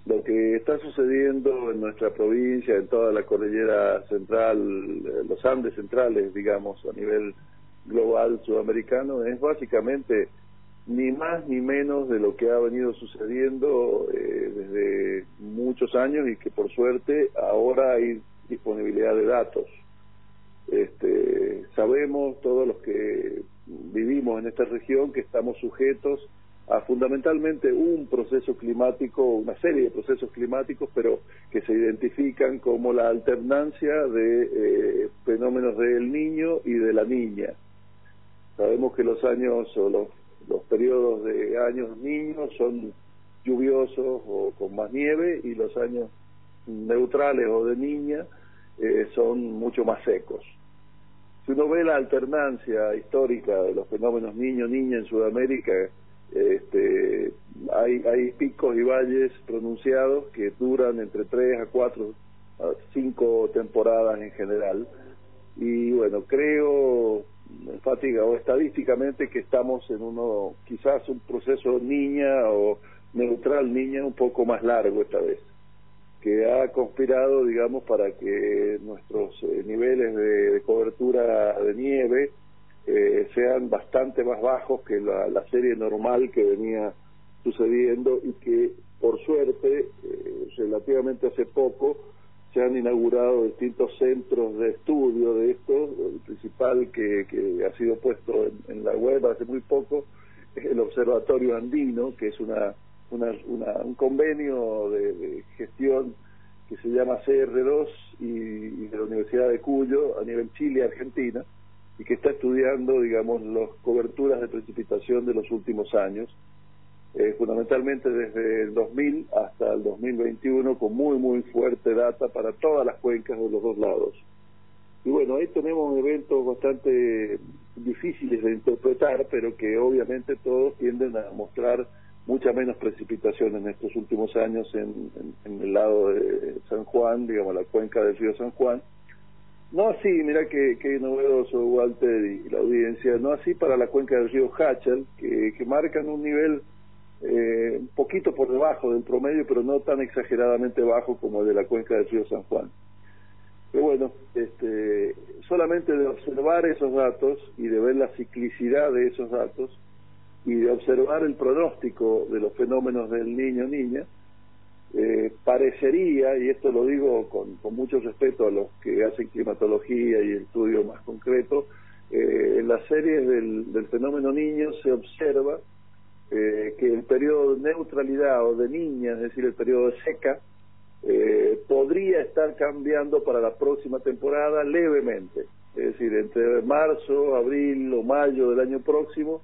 lo que está sucediendo en nuestra provincia, en toda la cordillera central, los Andes centrales, digamos, a nivel global sudamericano, es básicamente ni más ni menos de lo que ha venido sucediendo desde muchos años y que por suerte ahora hay disponibilidad de datos. Sabemos todos los que vivimos en esta región que estamos sujetos a fundamentalmente un proceso climático, una serie de procesos climáticos, pero que se identifican como la alternancia de fenómenos del niño y de la niña. Sabemos que los años o los periodos de años niños son lluviosos o con más nieve, y los años neutrales o de niña son mucho más secos. Si uno ve la alternancia histórica de los fenómenos niño-niña en Sudamérica, hay picos y valles pronunciados que duran entre 3 a 4 a 5 temporadas en general, y bueno, creo enfática o estadísticamente que estamos en quizás un proceso niña o neutral niña un poco más largo esta vez, que ha conspirado, digamos, para que nuestros niveles de cobertura de nieve sean bastante más bajos que la serie normal que venía sucediendo, y que por suerte relativamente hace poco se han inaugurado distintos centros de estudio de esto. El principal que ha sido puesto en la web hace muy poco es el Observatorio Andino, que es un convenio de gestión que se llama CR2 y de la Universidad de Cuyo a nivel Chile y Argentina, y que está estudiando, digamos, las coberturas de precipitación de los últimos años, fundamentalmente desde el 2000 hasta el 2021, con muy fuerte data para todas las cuencas de los dos lados. Y bueno, ahí tenemos eventos bastante difíciles de interpretar, pero que obviamente todos tienden a mostrar mucha menos precipitación en estos últimos años en el lado de San Juan, digamos, la cuenca del río San Juan. No así, mira qué novedoso, Walter y la audiencia, no así para la cuenca del río Hachal, que marcan un nivel un poquito por debajo del promedio, pero no tan exageradamente bajo como el de la cuenca del río San Juan. Pero bueno, solamente de observar esos datos y de ver la ciclicidad de esos datos y de observar el pronóstico de los fenómenos del niño-niña, parecería, y esto lo digo con mucho respeto a los que hacen climatología y estudio más concreto, en las series del fenómeno niño se observa que el periodo de neutralidad o de niña, es decir, el periodo de seca, podría estar cambiando para la próxima temporada levemente. Es decir, entre marzo, abril o mayo del año próximo,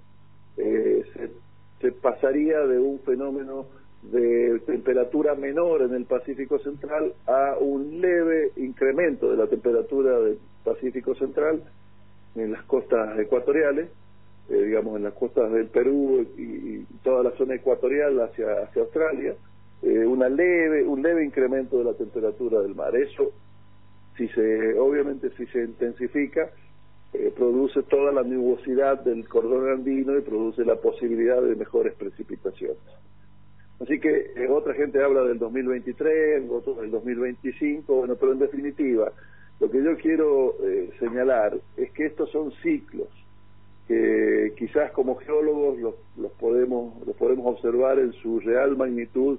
se pasaría de un fenómeno de temperatura menor en el Pacífico Central a un leve incremento de la temperatura del Pacífico Central en las costas ecuatoriales, digamos en las costas del Perú y toda la zona ecuatorial hacia Australia, un leve incremento de la temperatura del mar. Eso, obviamente si se intensifica, produce toda la nubosidad del cordón andino y produce la posibilidad de mejores precipitaciones. Así que otra gente habla del 2023, otros del 2025, bueno, pero en definitiva, lo que yo quiero señalar es que estos son ciclos que quizás como geólogos los podemos observar en su real magnitud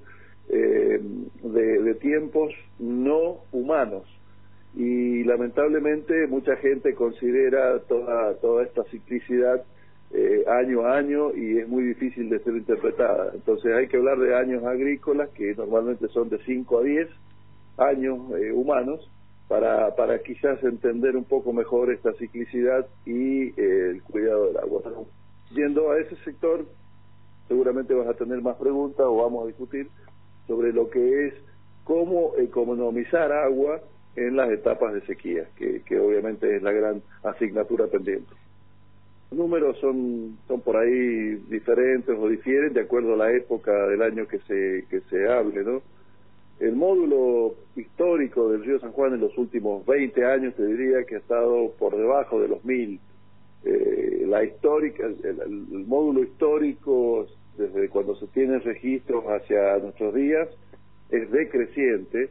de tiempos no humanos. Y lamentablemente mucha gente considera toda esta ciclicidad año a año, y es muy difícil de ser interpretada. Entonces hay que hablar de años agrícolas, que normalmente son de 5 a 10 años humanos, para quizás entender un poco mejor esta ciclicidad y el cuidado del agua. Yendo a ese sector, seguramente vas a tener más preguntas o vamos a discutir sobre lo que es cómo economizar agua en las etapas de sequía, que obviamente es la gran asignatura pendiente. Los números son por ahí diferentes o difieren de acuerdo a la época del año que se hable, ¿no? El módulo histórico del río San Juan en los últimos 20 años, te diría que ha estado por debajo de los 1000. El módulo histórico, desde cuando se tienen registros hacia nuestros días, es decreciente.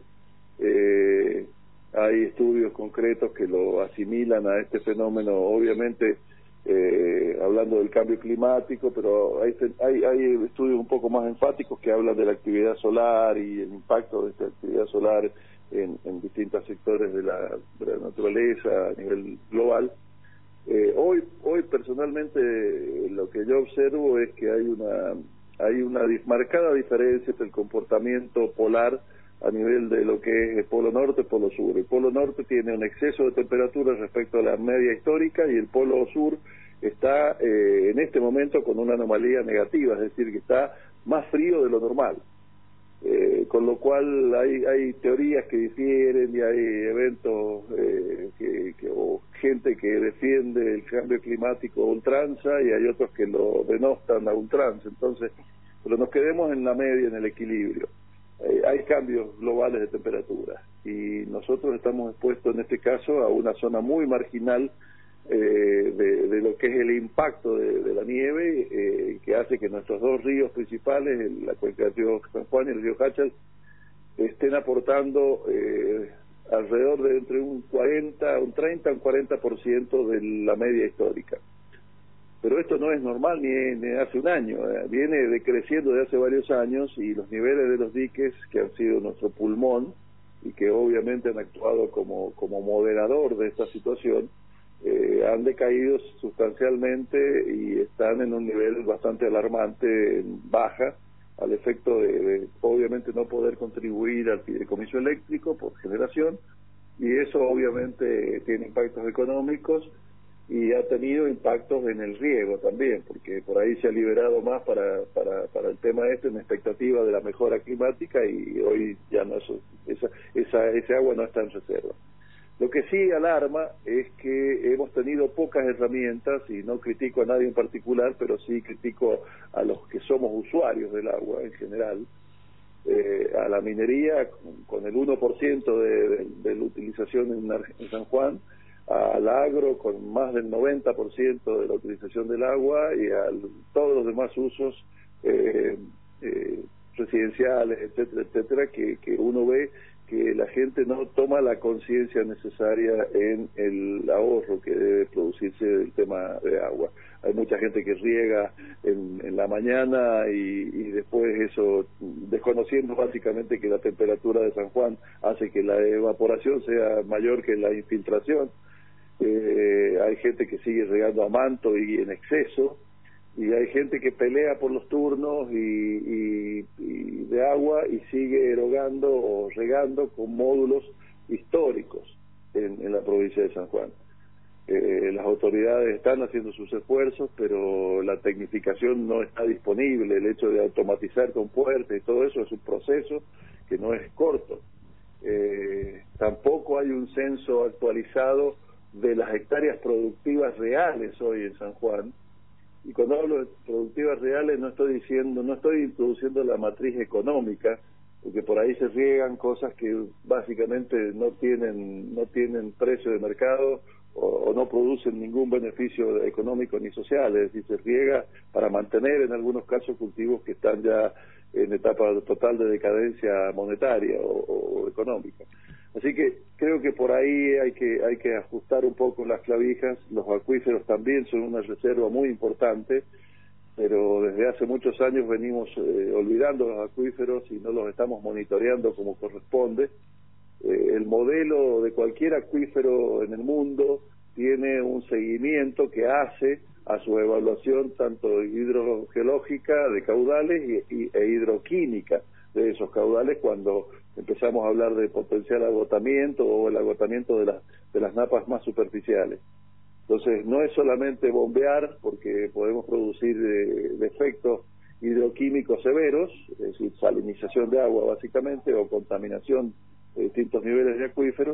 Hay estudios concretos que lo asimilan a este fenómeno, obviamente hablando del cambio climático, pero hay estudios un poco más enfáticos que hablan de la actividad solar y el impacto de esta actividad solar en distintos sectores de la naturaleza a nivel global. Hoy personalmente lo que yo observo es que hay una marcada diferencia entre el comportamiento polar a nivel de lo que es el polo norte y polo sur. El polo norte tiene un exceso de temperatura respecto a la media histórica y el polo sur está en este momento con una anomalía negativa, es decir, que está más frío de lo normal. Con lo cual hay teorías que difieren y hay eventos o gente que defiende el cambio climático a ultranza y hay otros que lo denostan a ultranza. Entonces, pero nos quedemos en la media, en el equilibrio. Hay cambios globales de temperatura y nosotros estamos expuestos en este caso a una zona muy marginal de lo que es el impacto de la nieve, que hace que nuestros dos ríos principales, la cuenca del río San Juan y el río Hachal, estén aportando alrededor de entre un 30 a un 40% de la media histórica. Pero esto no es normal ni de hace un año, viene decreciendo de hace varios años y los niveles de los diques, que han sido nuestro pulmón y que obviamente han actuado como moderador de esta situación, han decaído sustancialmente y están en un nivel bastante alarmante, baja, al efecto de obviamente no poder contribuir al fideicomiso eléctrico por generación, y eso obviamente tiene impactos económicos y ha tenido impactos en el riego también, porque por ahí se ha liberado más para el tema en expectativa de la mejora climática y hoy ya no ese agua no está en reserva. Lo que sí alarma es que hemos tenido pocas herramientas, y no critico a nadie en particular, pero sí critico a los que somos usuarios del agua en general, a la minería con el 1% de la utilización en San Juan, al agro con más del 90% de la utilización del agua y a todos los demás usos residenciales, etcétera, etcétera, que uno ve que la gente no toma la conciencia necesaria en el ahorro que debe producirse del tema de agua. Hay mucha gente que riega en la mañana y después eso, desconociendo básicamente que la temperatura de San Juan hace que la evaporación sea mayor que la infiltración. Hay gente que sigue regando a manto y en exceso, y hay gente que pelea por los turnos y de agua y sigue erogando o regando con módulos históricos en la provincia de San Juan. Las autoridades están haciendo sus esfuerzos, pero la tecnificación no está disponible. El hecho de automatizar con puertas y todo eso es un proceso que no es corto. Tampoco hay un censo actualizado de las hectáreas productivas reales hoy en San Juan. Y cuando hablo de productivas reales no estoy introduciendo la matriz económica, porque por ahí se riegan cosas que básicamente no tienen precio de mercado o no producen ningún beneficio económico ni social, es decir, se riega para mantener en algunos casos cultivos que están ya en etapa total de decadencia monetaria o económica. Así que creo que por ahí hay que ajustar un poco las clavijas. Los acuíferos también son una reserva muy importante, pero desde hace muchos años venimos olvidando los acuíferos y no los estamos monitoreando como corresponde. El modelo de cualquier acuífero en el mundo tiene un seguimiento que hace a su evaluación tanto hidrogeológica de caudales e hidroquímica de esos caudales cuando empezamos a hablar de potencial agotamiento o el agotamiento de las napas más superficiales. Entonces no es solamente bombear, porque podemos producir defectos hidroquímicos severos, es decir, salinización de agua básicamente o contaminación de distintos niveles de acuíferos,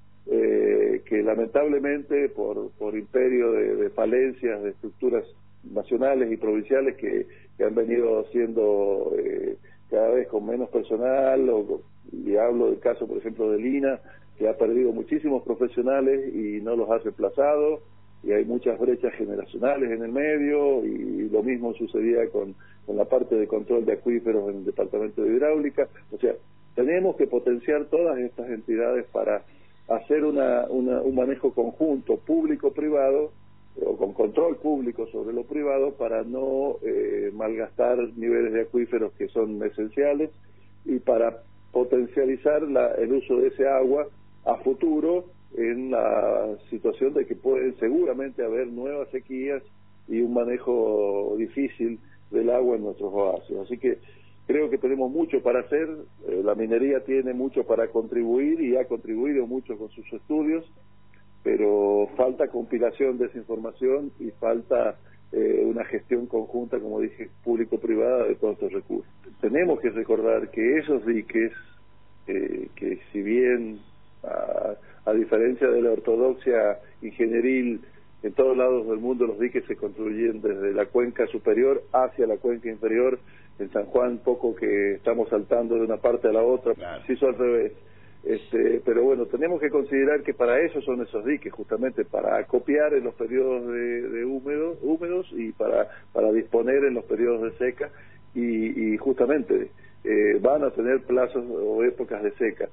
que lamentablemente por imperio de falencias de estructuras nacionales y provinciales que han venido siendo cada vez con menos personal, y hablo del caso por ejemplo de Lina, que ha perdido muchísimos profesionales y no los ha reemplazado, y hay muchas brechas generacionales en el medio, y lo mismo sucedía con la parte de control de acuíferos en el departamento de hidráulica. O sea, tenemos que potenciar todas estas entidades para hacer un manejo conjunto público-privado, o con control público sobre lo privado, para no malgastar niveles de acuíferos que son esenciales, y para potencializar el uso de ese agua a futuro, en la situación de que pueden seguramente haber nuevas sequías y un manejo difícil del agua en nuestros oasis. Así que creo que tenemos mucho para hacer. La minería tiene mucho para contribuir y ha contribuido mucho con sus estudios, pero falta compilación de esa información y falta una gestión conjunta, como dije, público-privada de todos estos recursos. Tenemos que recordar que esos diques, que si bien a diferencia de la ortodoxia ingenieril, en todos lados del mundo los diques se construyen desde la cuenca superior hacia la cuenca inferior. En San Juan poco que estamos saltando de una parte a la otra, claro. Se hizo al revés. Pero bueno, tenemos que considerar que para eso son esos diques, justamente para acopiar en los periodos de húmedos y para disponer en los periodos de seca, y justamente van a tener plazos o épocas de seca.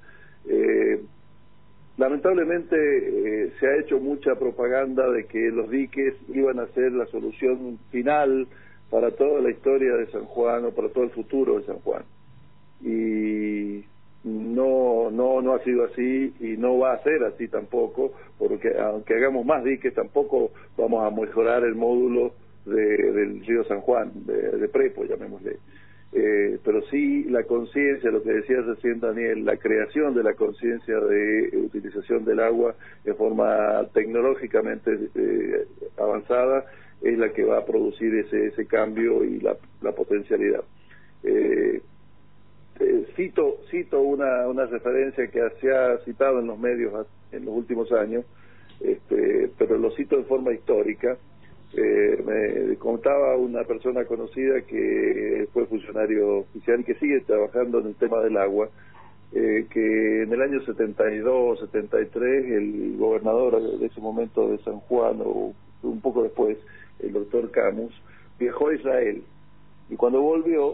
Lamentablemente se ha hecho mucha propaganda de que los diques iban a ser la solución final para toda la historia de San Juan o para todo el futuro de San Juan, y no ha sido así y no va a ser así tampoco, porque aunque hagamos más diques tampoco vamos a mejorar el módulo del río San Juan, de Prepo, llamémosle. Pero sí la conciencia, lo que decía recién Daniel, la creación de la conciencia de utilización del agua de forma tecnológicamente avanzada es la que va a producir ese cambio y la potencialidad. Cito una referencia que se ha citado en los medios en los últimos años, pero lo cito en forma histórica. Me contaba una persona conocida que fue funcionario oficial, que sigue trabajando en el tema del agua, que en el año 72, 73, el gobernador de ese momento de San Juan, o un poco después, el doctor Camus, viajó a Israel, y cuando volvió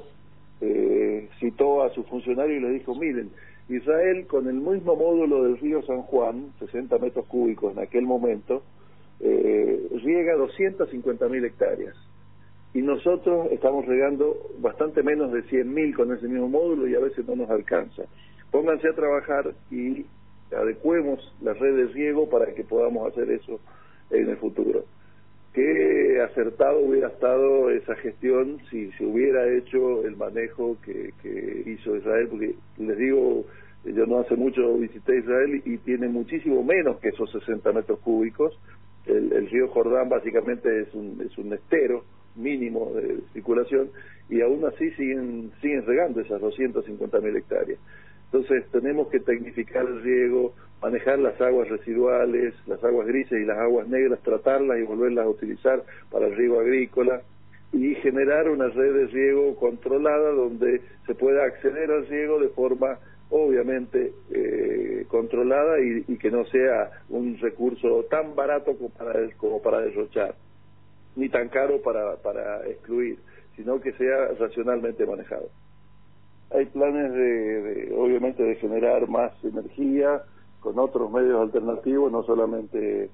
citó a su funcionario y le dijo: miren, Israel, con el mismo módulo del río San Juan, 60 metros cúbicos en aquel momento, riega 250.000 hectáreas, y nosotros estamos regando bastante menos de 100.000 con ese mismo módulo, y a veces no nos alcanza. Pónganse a trabajar y adecuemos la red de riego para que podamos hacer eso en el futuro. Qué acertado hubiera estado esa gestión si se hubiera hecho el manejo que hizo Israel, porque les digo, yo no hace mucho visité Israel y tiene muchísimo menos que esos 60 metros cúbicos. El río Jordán básicamente es un estero mínimo de circulación, y aún así siguen regando esas 250.000 hectáreas. Entonces tenemos que tecnificar el riego, manejar las aguas residuales, las aguas grises y las aguas negras, tratarlas y volverlas a utilizar para el riego agrícola, y generar una red de riego controlada donde se pueda acceder al riego de forma obviamente controlada, y que no sea un recurso tan barato como para derrochar, ni tan caro para excluir, sino que sea racionalmente manejado. Hay planes obviamente de generar más energía con otros medios alternativos, no solamente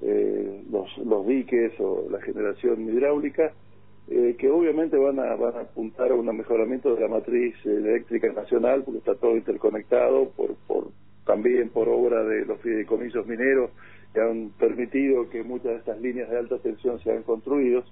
los diques o la generación hidráulica, que obviamente van a apuntar a un mejoramiento de la matriz eléctrica nacional, porque está todo interconectado, también por obra de los fideicomisos mineros, que han permitido que muchas de estas líneas de alta tensión sean construidas.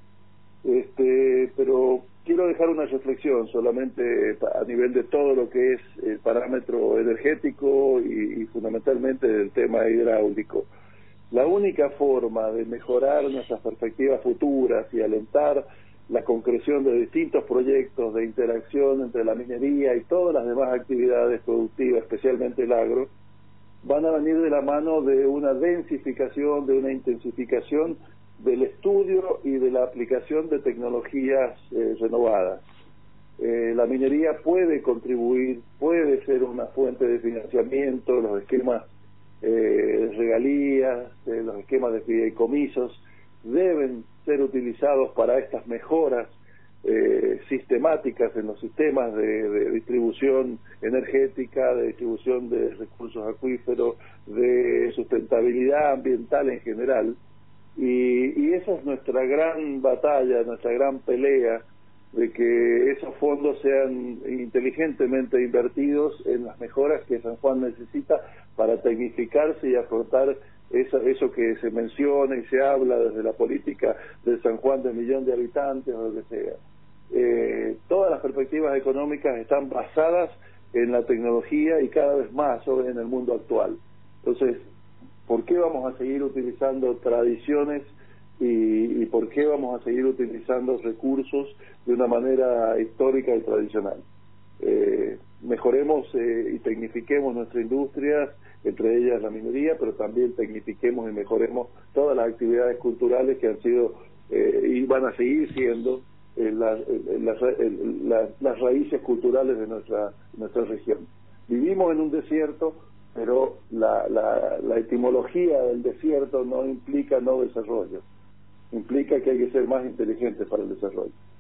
Pero quiero dejar una reflexión solamente a nivel de todo lo que es el parámetro energético y fundamentalmente del tema hidráulico. La única forma de mejorar nuestras perspectivas futuras y alentar la concreción de distintos proyectos de interacción entre la minería y todas las demás actividades productivas, especialmente el agro, van a venir de la mano de una densificación, de una intensificación del estudio y de la aplicación de tecnologías renovadas. La minería puede contribuir, puede ser una fuente de financiamiento, los esquemas regalías, los esquemas de fideicomisos deben ser utilizados para estas mejoras sistemáticas en los sistemas de distribución energética, de distribución de recursos acuíferos, de sustentabilidad ambiental en general, y esa es nuestra gran batalla, nuestra gran pelea, de que esos fondos sean inteligentemente invertidos en las mejoras que San Juan necesita para tecnificarse y afrontar eso que se menciona y se habla desde la política de San Juan de 1.000.000 de habitantes o lo que sea. Todas las perspectivas económicas están basadas en la tecnología y cada vez más hoy en el mundo actual. Entonces, ¿por qué vamos a seguir utilizando tradiciones y por qué vamos a seguir utilizando recursos de una manera histórica y tradicional? Mejoremos y tecnifiquemos nuestra industria, entre ellas la minería, pero también tecnifiquemos y mejoremos todas las actividades culturales que han sido y van a seguir siendo las raíces culturales de nuestra región. Vivimos en un desierto, pero la etimología del desierto no implica no desarrollo, implica que hay que ser más inteligentes para el desarrollo.